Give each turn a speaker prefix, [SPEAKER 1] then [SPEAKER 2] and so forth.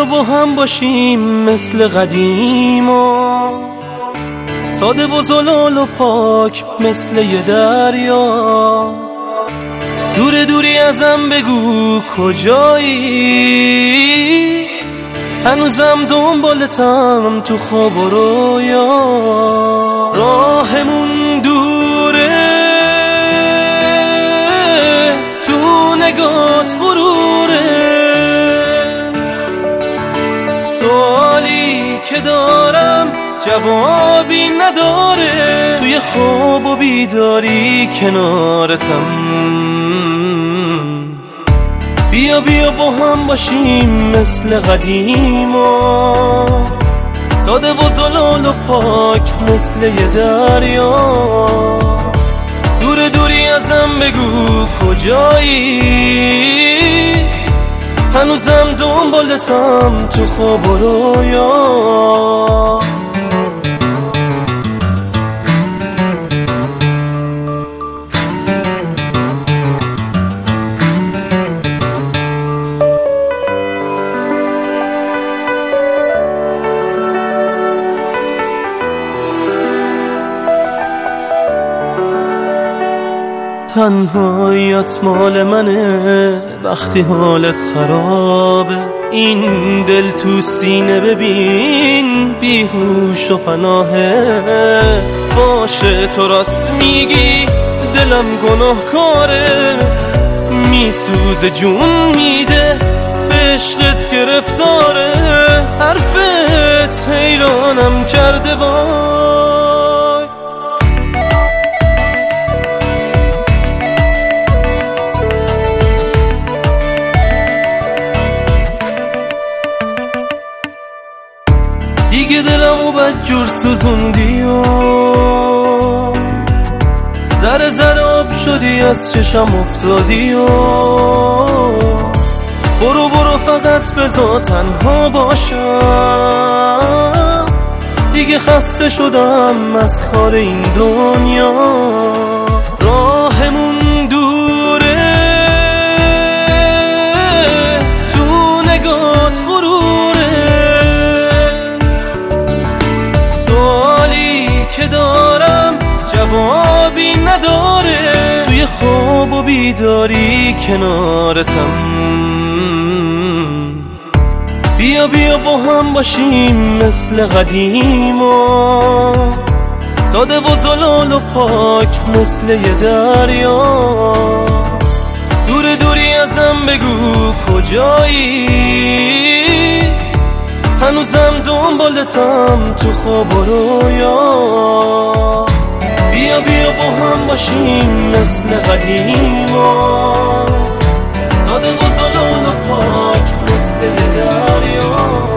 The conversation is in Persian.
[SPEAKER 1] با هم باشیم مثل قدیما، ساده و زلال و پاک مثل یه دریا. دور دوری ازم بگو کجایی، هنوزم دنبالتم تو خواب و رویا. راهمون دوره، تو نگات غروره، سوالی که دارم جوابی نداره، توی خواب و بیداری کنارتم. بیا بیا با هم باشیم مثل قدیما، ساده و زلال و پاک مثل یه دریا. دور دوری ازم بگو کجایی، هنوزم دنبالتم تو خواب و رویا. تنهاییت مال منه وقتی حالت خرابه، این دل تو سینه ببین بیهوش و پناهه. باشه تو راست میگی دلم گناهکاره، میسوزه جون میده به عشقت گرفتاره. حرفت حیرانم کرده وای، دیگه دلمو بدجور سوزوندی و ذره ذره آب شدی از چشم افتادی و برو برو فقط بذار تنها باشم. دیگه خسته شدم از کار این دنیا. راهمون دوره، تو نگات غروره، سوالی که دارم جوابی نداره، توی خواب و بیداری کنارتم. بیا بیا با هم باشیم مثل قدیما، ساده و زلال و پاک مثل یه دریا. دور دوری ازم بگو کجایی، هنوزم دنبالتم تو خواب و رویا. بیا بیا با هم باشیم مثل قدیما، ساده و زلال و پاک مثل یه دریا.